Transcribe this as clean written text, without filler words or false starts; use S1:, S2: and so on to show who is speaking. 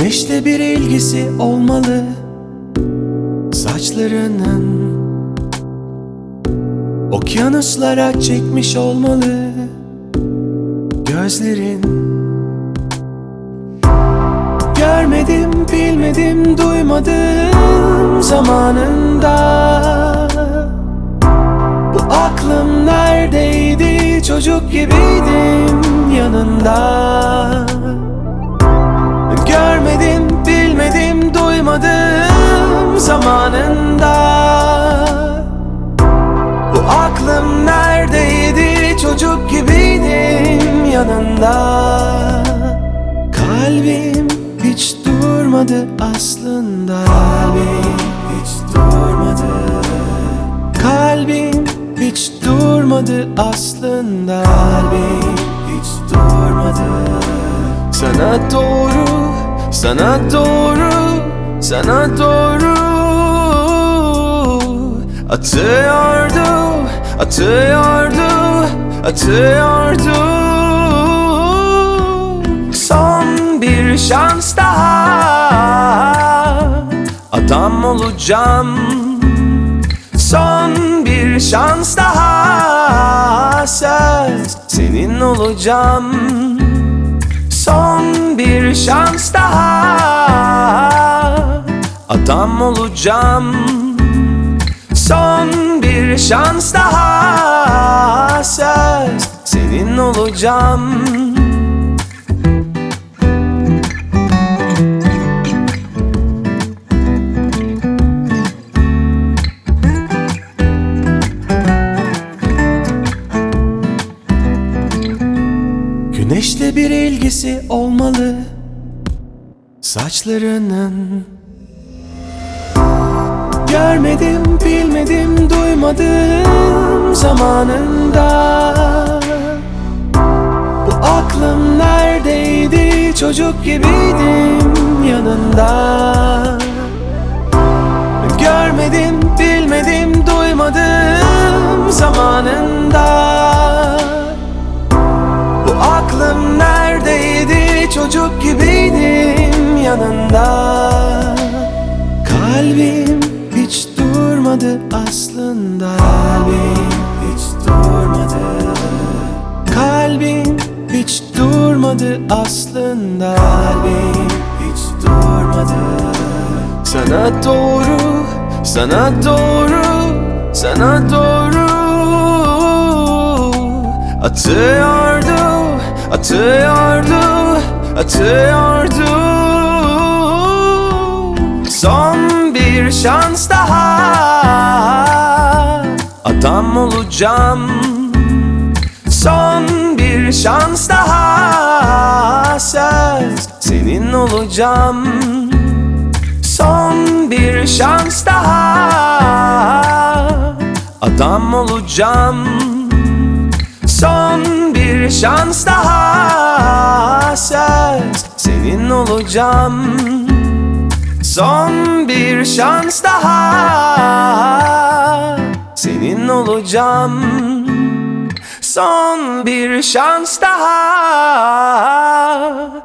S1: Güneşle bir ilgisi olmalı saçlarının, okyanuslara çekmiş olmalı gözlerin. Görmedim, bilmedim, duymadım zamanında. Bu aklım neredeydi, çocuk gibiydim yanında. Görmedim, bilmedim, duymadım zamanında. Bu aklım neredeydi, çocuk gibiydim yanında. Kalbim hiç durmadı aslında. Kalbim hiç durmadı. Kalbim hiç durmadı aslında. Kalbim hiç durmadı. Sana doğru, sana doğru, sana doğru atıyordu, atıyordu, atıyordu. Son bir şans daha, adam olacağım. Son bir şans daha, söz senin olacağım. Son bir şans daha, adam olacağım. Son bir şans daha, söz senin olacağım. Güneşle bir ilgisi olmalı saçlarının. Görmedim, bilmedim, duymadım zamanında. Bu aklım neredeydi, çocuk gibiydim yanında. Görmedim, bilmedim, duymadım zamanında. Bu aklım neredeydi, çocuk gibiydim yanında. Kalbim hiç durmadı aslında. Kalbim hiç durmadı. Kalbim hiç durmadı aslında. Kalbim hiç durmadı. Sana doğru, sana doğru, sana doğru atıyordu, atıyordu, atıyordu. Son bir şans daha, adam olacağım. Son bir şans daha, söz senin olacağım. Son bir şans daha, adam olacağım. Son bir şans daha, söz senin olacağım. Son bir şans daha, senin olacağım. Son bir şans daha.